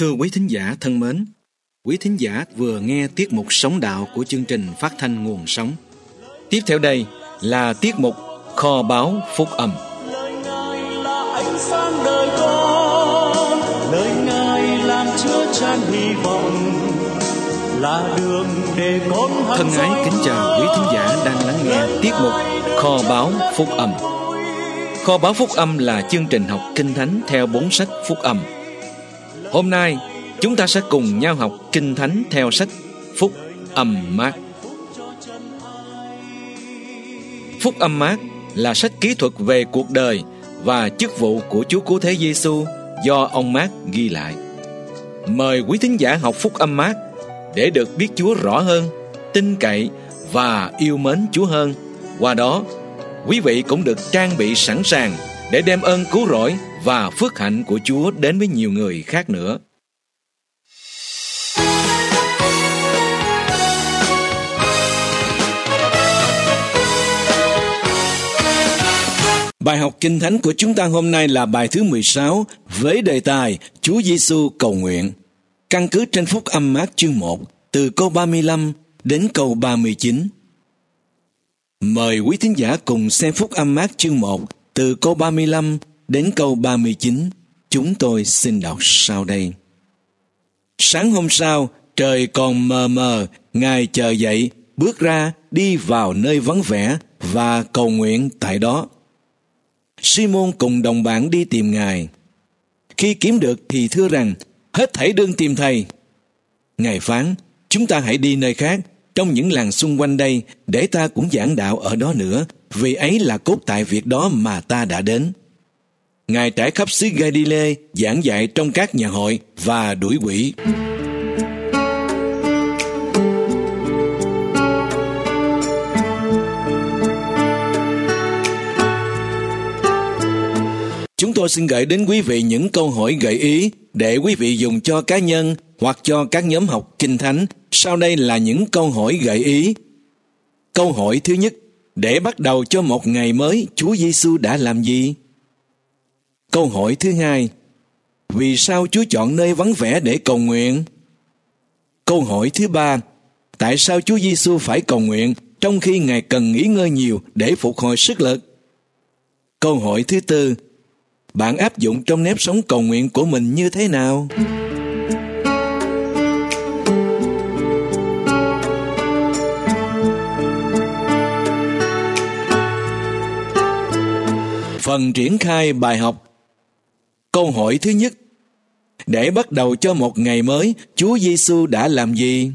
Thưa quý thính giả thân mến, quý thính giả vừa nghe tiết mục Sống Đạo của chương trình phát thanh Nguồn Sống. Tiếp theo đây là tiết mục Kho báu Phúc Âm. Lời Ngài là ánh sáng đời con, lời Ngài làm chứa chan hy vọng, là đường để con thân ái kính chào quý thính giả đang lắng nghe tiết mục Kho báu Phúc Âm. Kho báu Phúc Âm là chương trình học Kinh Thánh theo 4 sách Phúc Âm. Hôm nay chúng ta sẽ cùng nhau học Kinh Thánh theo sách Phúc Âm Mác. Phúc Âm Mác là sách kỹ thuật về cuộc đời và chức vụ của Chúa Cứu Thế Giêsu do ông Mác ghi lại. Mời quý thính giả học Phúc Âm Mác để được biết Chúa rõ hơn, tin cậy và yêu mến Chúa hơn. Qua đó, quý vị cũng được trang bị sẵn sàng để đem ơn cứu rỗi và phước hạnh của Chúa đến với nhiều người khác nữa. Bài học Kinh Thánh của chúng ta hôm nay là bài thứ 16 với đề tài Chúa Giêsu cầu nguyện. Căn cứ trên Phúc Âm Mác chương 1 từ câu 35 đến câu 39. Mời quý thính giả cùng xem Phúc Âm Mác chương 1 từ câu 35 đến câu 39. Chúng tôi xin đọc sau đây. Sáng hôm sau, trời còn mờ mờ, Ngài chờ dậy, bước ra, đi vào nơi vắng vẻ và cầu nguyện tại đó. Simon cùng đồng bạn đi tìm Ngài. Khi kiếm được thì thưa rằng, hết thảy đương tìm Thầy. Ngài phán, chúng ta hãy đi nơi khác, trong những làng xung quanh đây, để ta cũng giảng đạo ở đó nữa, vì ấy là cốt tại việc đó mà ta đã đến. Ngài trải khắp xứ Galilee, giảng dạy trong các nhà hội và đuổi quỷ. Chúng tôi xin gửi đến quý vị những câu hỏi gợi ý để quý vị dùng cho cá nhân hoặc cho các nhóm học Kinh Thánh. Sau đây là những câu hỏi gợi ý. Câu hỏi thứ nhất, để bắt đầu cho một ngày mới, Chúa Giêsu đã làm gì? Câu hỏi thứ hai, vì sao Chúa chọn nơi vắng vẻ để cầu nguyện? Câu hỏi thứ ba, tại sao Chúa Giêsu phải cầu nguyện trong khi Ngài cần nghỉ ngơi nhiều để phục hồi sức lực? Câu hỏi thứ tư, bạn áp dụng trong nếp sống cầu nguyện của mình như thế nào? Phần triển khai bài học. Câu hỏi thứ nhất, để bắt đầu cho một ngày mới, Chúa Giêsu đã làm gì?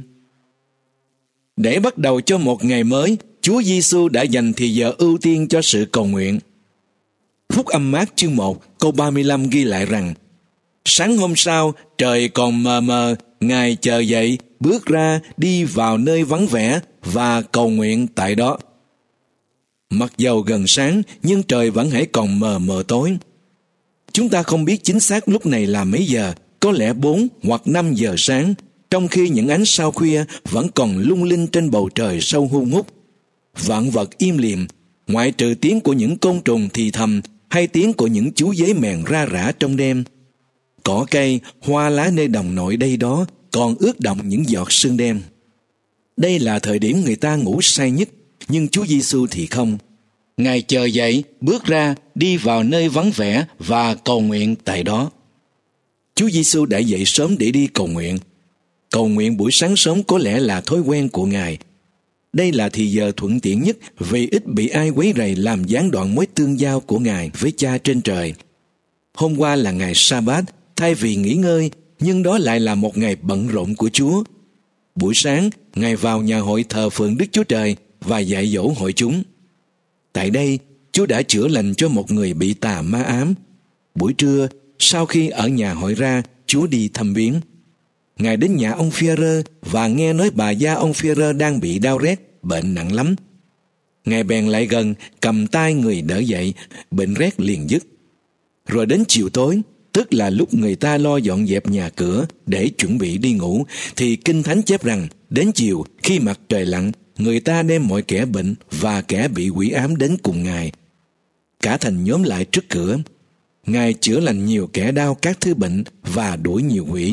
Để bắt đầu cho một ngày mới, Chúa Giêsu đã dành thời giờ ưu tiên cho sự cầu nguyện. Phúc Âm Mác chương 1 câu 35 ghi lại rằng, sáng hôm sau, trời còn mờ mờ, Ngài chờ dậy, bước ra, đi vào nơi vắng vẻ và cầu nguyện tại đó. Mặc dầu gần sáng, nhưng trời vẫn hãy còn mờ mờ tối. Chúng ta không biết chính xác lúc này là mấy giờ, có lẽ 4 hoặc 5 giờ sáng, trong khi những ánh sao khuya vẫn còn lung linh trên bầu trời sâu hun hút. Vạn vật im lìm, ngoại trừ tiếng của những côn trùng thì thầm hay tiếng của những chú dế mèn ra rã trong đêm. Cỏ cây, hoa lá nơi đồng nội đây đó còn ướt đọng những giọt sương đêm. Đây là thời điểm người ta ngủ say nhất, nhưng Chúa Giêsu thì không. Ngài chờ dậy, bước ra, đi vào nơi vắng vẻ và cầu nguyện tại đó. Chúa Giêsu đã dậy sớm để đi cầu nguyện. Cầu nguyện buổi sáng sớm có lẽ là thói quen của Ngài. Đây là thì giờ thuận tiện nhất vì ít bị ai quấy rầy làm gián đoạn mối tương giao của Ngài với Cha trên trời. Hôm qua là ngày Sa-bát, thay vì nghỉ ngơi, nhưng đó lại là một ngày bận rộn của Chúa. Buổi sáng, Ngài vào nhà hội thờ phượng Đức Chúa Trời và dạy dỗ hội chúng. Tại đây, Chúa đã chữa lành cho một người bị tà ma ám. Buổi trưa, sau khi ở nhà hội ra, Chúa đi thăm viếng. Ngài đến nhà ông Phi-e-rơ và nghe nói bà gia ông Phi-e-rơ đang bị đau rét, bệnh nặng lắm. Ngài bèn lại gần, cầm tay người đỡ dậy, bệnh rét liền dứt. Rồi đến chiều tối, tức là lúc người ta lo dọn dẹp nhà cửa để chuẩn bị đi ngủ, thì Kinh Thánh chép rằng, đến chiều, khi mặt trời lặn, người ta đem mọi kẻ bệnh và kẻ bị quỷ ám đến cùng Ngài. Cả thành nhóm lại trước cửa. Ngài chữa lành nhiều kẻ đau các thứ bệnh và đuổi nhiều quỷ.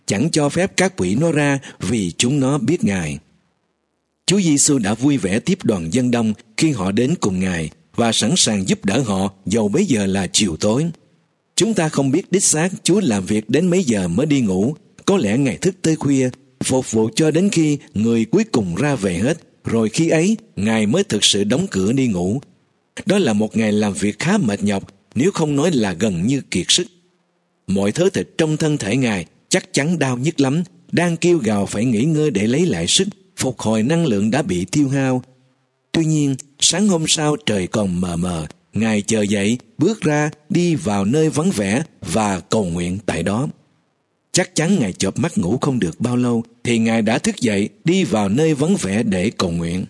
chẳng cho phép các quỷ nó ra vì chúng nó biết Ngài. Chúa Giêsu đã vui vẻ tiếp đoàn dân đông khi họ đến cùng Ngài và sẵn sàng giúp đỡ họ dầu bấy giờ là chiều tối. Chúng ta không biết đích xác Chúa làm việc đến mấy giờ mới đi ngủ. Có lẽ Ngài thức tới khuya, phục vụ cho đến khi người cuối cùng ra về hết, rồi khi ấy Ngài mới thực sự đóng cửa đi ngủ. Đó là một ngày làm việc khá mệt nhọc, nếu không nói là gần như kiệt sức. Mọi thớ thịt trong thân thể Ngài chắc chắn đau nhức lắm, đang kêu gào phải nghỉ ngơi để lấy lại sức, phục hồi năng lượng đã bị tiêu hao. Tuy nhiên, sáng hôm sau trời còn mờ mờ, Ngài chợt dậy, bước ra, đi vào nơi vắng vẻ và cầu nguyện tại đó. Chắc chắn Ngài chợp mắt ngủ không được bao lâu, thì Ngài đã thức dậy, đi vào nơi vắng vẻ để cầu nguyện.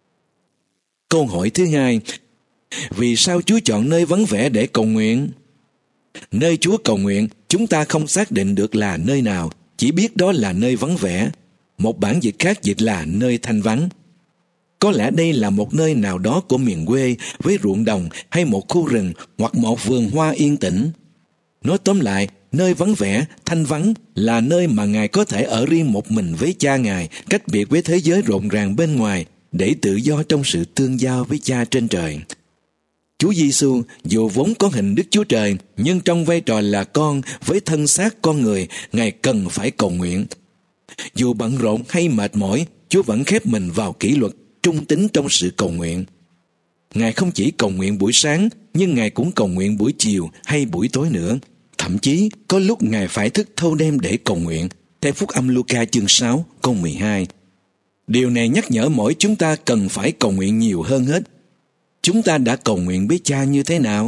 Câu hỏi thứ hai, vì sao Chúa chọn nơi vắng vẻ để cầu nguyện? Nơi Chúa cầu nguyện, chúng ta không xác định được là nơi nào, chỉ biết đó là nơi vắng vẻ. Một bản dịch khác dịch là nơi thanh vắng. Có lẽ đây là một nơi nào đó của miền quê với ruộng đồng hay một khu rừng hoặc một vườn hoa yên tĩnh. Nói tóm lại, nơi vắng vẻ, thanh vắng là nơi mà Ngài có thể ở riêng một mình với Cha Ngài, cách biệt với thế giới rộn ràng bên ngoài, để tự do trong sự tương giao với Cha trên trời. Chúa Giêsu dù vốn có hình Đức Chúa Trời, nhưng trong vai trò là con với thân xác con người, Ngài cần phải cầu nguyện. Dù bận rộn hay mệt mỏi, Chúa vẫn khép mình vào kỷ luật, trung tín trong sự cầu nguyện. Ngài không chỉ cầu nguyện buổi sáng, nhưng Ngài cũng cầu nguyện buổi chiều hay buổi tối nữa. Thậm chí có lúc Ngài phải thức thâu đêm để cầu nguyện, theo Phúc Âm Luca chương 6 câu 12. Điều này nhắc nhở mỗi chúng ta cần phải cầu nguyện nhiều hơn hết. Chúng ta đã cầu nguyện với Cha như thế nào?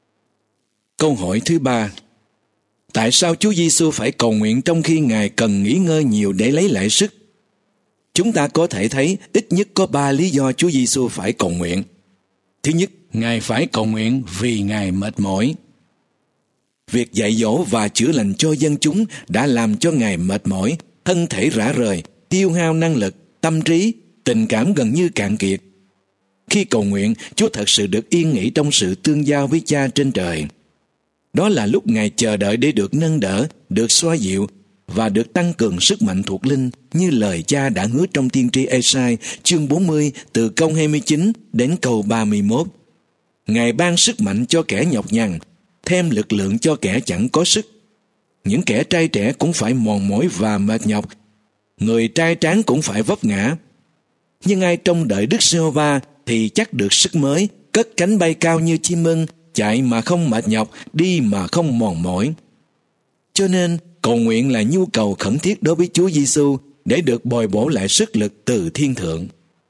Câu hỏi thứ ba, tại sao Chúa Giêsu phải cầu nguyện trong khi Ngài cần nghỉ ngơi nhiều để lấy lại sức? Chúng ta có thể thấy ít nhất có 3 lý do Chúa Giêsu phải cầu nguyện. Thứ nhất, Ngài phải cầu nguyện vì Ngài mệt mỏi. Việc dạy dỗ và chữa lành cho dân chúng đã làm cho Ngài mệt mỏi, thân thể rã rời, tiêu hao năng lực, tâm trí, tình cảm gần như cạn kiệt. Khi cầu nguyện, Chúa thật sự được yên nghỉ trong sự tương giao với Cha trên trời. Đó là lúc Ngài chờ đợi để được nâng đỡ, được xoa dịu và được tăng cường sức mạnh thuộc linh, như lời Cha đã hứa trong tiên tri Ê-sai chương 40 từ câu 29 đến câu 31. Ngài ban sức mạnh cho kẻ nhọc nhằn, thêm lực lượng cho kẻ chẳng có sức. Những kẻ trai trẻ cũng phải mòn mỏi và mệt nhọc, người trai tráng cũng phải vấp ngã. Nhưng ai trông đợi Đức Giê-hô-va thì chắc được sức mới, cất cánh bay cao như chim ưng, chạy mà không mệt nhọc, đi mà không mòn mỏi. Cho nên, cầu nguyện là nhu cầu khẩn thiết đối với Chúa Giêsu để được bồi bổ lại sức lực từ thiên thượng.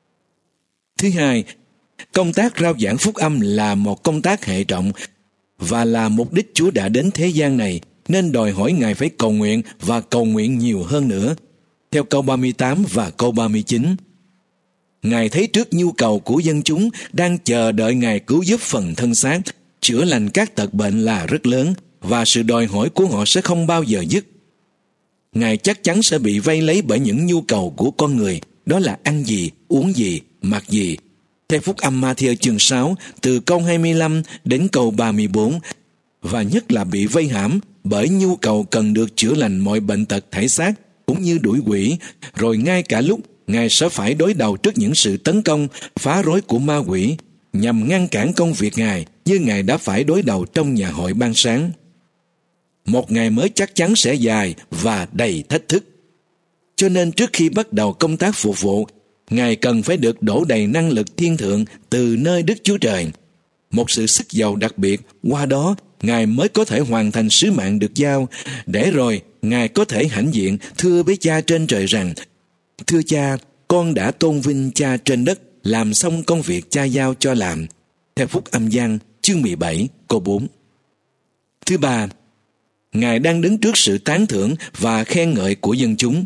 Thứ hai, công tác rao giảng phúc âm là một công tác hệ trọng và là mục đích Chúa đã đến thế gian này, nên đòi hỏi Ngài phải cầu nguyện và cầu nguyện nhiều hơn nữa. Theo câu 38 và câu 39, Ngài thấy trước nhu cầu của dân chúng đang chờ đợi Ngài cứu giúp phần thân xác, chữa lành các tật bệnh là rất lớn, và sự đòi hỏi của họ sẽ không bao giờ dứt. Ngài chắc chắn sẽ bị vây lấy bởi những nhu cầu của con người, đó là ăn gì, uống gì, mặc gì. Theo Phúc Âm Ma-thi-ơ chương 6, từ câu 25 đến câu 34, và nhất là bị vây hãm bởi nhu cầu cần được chữa lành mọi bệnh tật thể xác, cũng như đuổi quỷ, rồi ngay cả lúc Ngài sẽ phải đối đầu trước những sự tấn công, phá rối của ma quỷ, nhằm ngăn cản công việc Ngài, như Ngài đã phải đối đầu trong nhà hội ban sáng. Một ngày mới chắc chắn sẽ dài và đầy thách thức. Cho nên trước khi bắt đầu công tác phục vụ, Ngài cần phải được đổ đầy năng lực thiên thượng từ nơi Đức Chúa Trời. Một sự sức giàu đặc biệt, qua đó Ngài mới có thể hoàn thành sứ mạng được giao, để rồi Ngài có thể hãnh diện thưa với Cha trên trời rằng: Thưa Cha, con đã tôn vinh Cha trên đất, làm xong công việc Cha giao cho làm. Theo Phúc Âm Giăng chương 17 câu 4. Thứ ba, Ngài đang đứng trước sự tán thưởng và khen ngợi của dân chúng.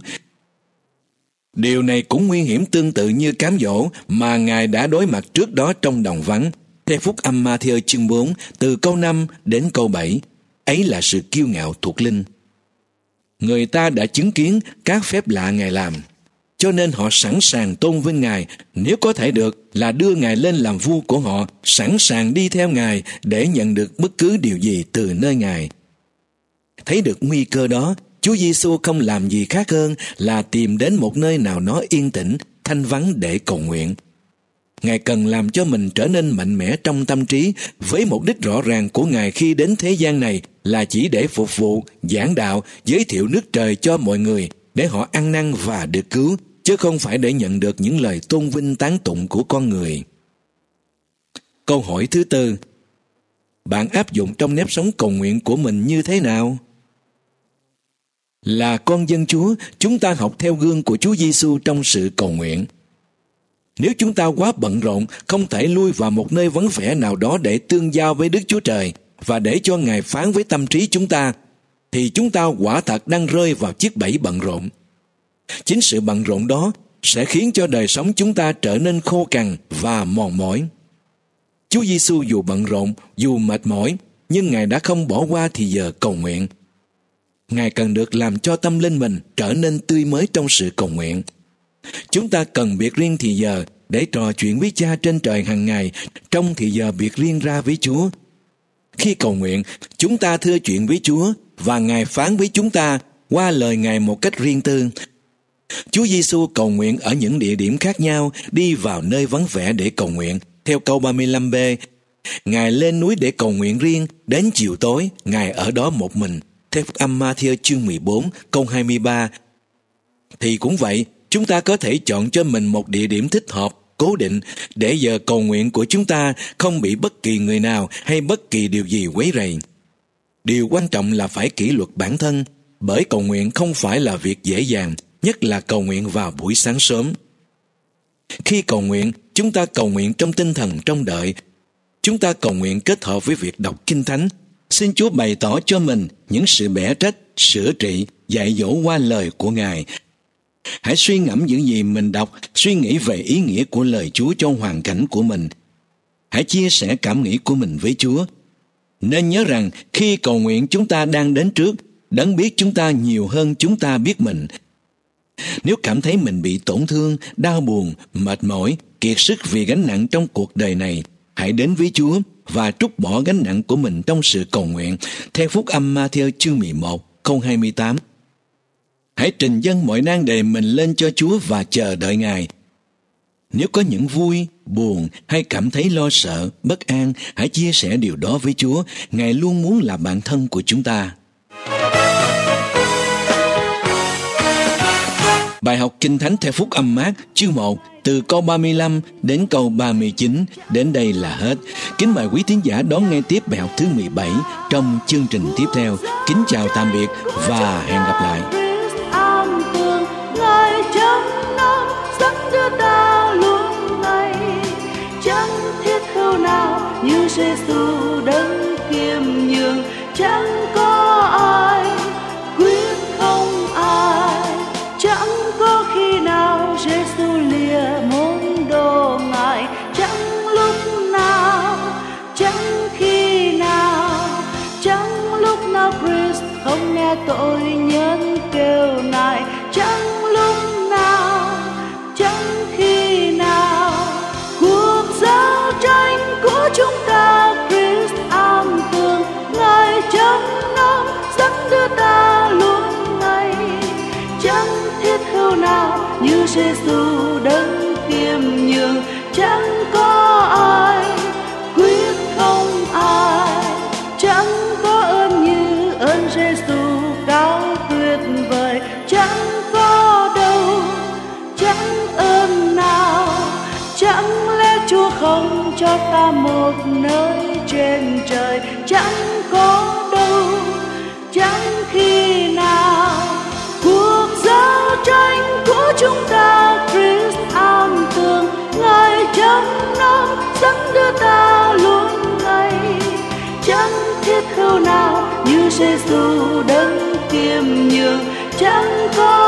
Điều này cũng nguy hiểm tương tự như cám dỗ mà Ngài đã đối mặt trước đó trong đồng vắng. Theo Phúc Âm Ma-thi-ơ chương 4 từ câu 5 đến câu 7, ấy là sự kiêu ngạo thuộc linh. Người ta đã chứng kiến các phép lạ Ngài làm, cho nên họ sẵn sàng tôn vinh Ngài, nếu có thể được là đưa Ngài lên làm vua của họ, sẵn sàng đi theo Ngài để nhận được bất cứ điều gì từ nơi Ngài. Thấy được nguy cơ đó, Chúa Giêsu không làm gì khác hơn là tìm đến một nơi nào đó yên tĩnh, thanh vắng để cầu nguyện. Ngài cần làm cho mình trở nên mạnh mẽ trong tâm trí, với mục đích rõ ràng của Ngài khi đến thế gian này là chỉ để phục vụ, giảng đạo, giới thiệu nước trời cho mọi người, để họ ăn năn và được cứu, chứ không phải để nhận được những lời tôn vinh tán tụng của con người. Câu hỏi thứ tư: bạn áp dụng trong nếp sống cầu nguyện của mình như thế nào? Là con dân Chúa, chúng ta học theo gương của Chúa Giêsu trong sự cầu nguyện. Nếu chúng ta quá bận rộn, không thể lui vào một nơi vắng vẻ nào đó để tương giao với Đức Chúa Trời và để cho Ngài phán với tâm trí chúng ta, thì chúng ta quả thật đang rơi vào chiếc bẫy bận rộn. Chính sự bận rộn đó sẽ khiến cho đời sống chúng ta trở nên khô cằn và mòn mỏi. Chúa Giêsu dù bận rộn, dù mệt mỏi, nhưng Ngài đã không bỏ qua thì giờ cầu nguyện. Ngài cần được làm cho tâm linh mình trở nên tươi mới trong sự cầu nguyện. Chúng ta cần biệt riêng thì giờ để trò chuyện với Cha trên trời hàng ngày, trong thì giờ biệt riêng ra với Chúa. Khi cầu nguyện, chúng ta thưa chuyện với Chúa và Ngài phán với chúng ta qua lời Ngài một cách riêng tư. Chúa Giêsu cầu nguyện ở những địa điểm khác nhau, đi vào nơi vắng vẻ để cầu nguyện. Theo câu 35b, Ngài lên núi để cầu nguyện riêng, đến chiều tối, Ngài ở đó một mình. Theo Phúc Âm Ma-thi-ơ chương 14, câu 23. Thì cũng vậy, chúng ta có thể chọn cho mình một địa điểm thích hợp, cố định, để giờ cầu nguyện của chúng ta không bị bất kỳ người nào hay bất kỳ điều gì quấy rầy. Điều quan trọng là phải kỷ luật bản thân, bởi cầu nguyện không phải là việc dễ dàng, nhất là cầu nguyện vào buổi sáng sớm. Khi cầu nguyện, chúng ta cầu nguyện trong tinh thần trông đợi. Chúng ta cầu nguyện kết hợp với việc đọc Kinh Thánh. Xin Chúa bày tỏ cho mình những sự bẻ trách, sửa trị, dạy dỗ qua lời của Ngài. Hãy suy ngẫm những gì mình đọc, suy nghĩ về ý nghĩa của lời Chúa trong hoàn cảnh của mình. Hãy chia sẻ cảm nghĩ của mình với Chúa. Nên nhớ rằng khi cầu nguyện chúng ta đang đến trước, Đấng biết chúng ta nhiều hơn chúng ta biết mình. Nếu cảm thấy mình bị tổn thương, đau buồn, mệt mỏi, kiệt sức vì gánh nặng trong cuộc đời này, hãy đến với Chúa và trút bỏ gánh nặng của mình trong sự cầu nguyện. Theo Phúc Âm Ma-thi-ơ chương 11, câu 28. Hãy trình dâng mọi nan đề mình lên cho Chúa và chờ đợi Ngài. Nếu có những vui, buồn hay cảm thấy lo sợ, bất an, hãy chia sẻ điều đó với Chúa. Ngài luôn muốn là bạn thân của chúng ta. Bài học Kinh Thánh theo Phúc Âm Mác chương 1 từ câu 35 đến câu 39 đến đây là hết. Kính mời quý thính giả đón nghe tiếp bài học thứ 17 trong chương trình tiếp theo. Kính chào tạm biệt và hẹn gặp lại. Như Giêsu đấng khiêm nhường, chẳng có ai quyết không ai, chẳng có khi nào Giêsu lìa môn đồ Ngài, chẳng lúc nào, chẳng khi nào, chẳng lúc nào Christ không nghe tội nhân kêu nài, chẳng lúc nào, chẳng khi nào. Cuộc giao tranh của chúng ta, Christ am tường, Ngài chăm nom dẫn đưa ta luôn ngày, chẳng thiết hữu nào như Giêsu đấng khiêm nhường, chẳng có ai quyết không ai, chẳng có ơn như ơn Giêsu cao tuyệt vời, chẳng có đâu, chẳng ơn nào, chẳng lẽ Chúa không cho ta một nơi trên trời, chẳng có đâu, chẳng khi nào. Cuộc giao tranh của chúng ta, Christ am tường, Ngài chăm nom dẫn đưa ta luôn ngày, chẳng thiết hữu nào như Giêsu đấng khiêm nhường, chẳng có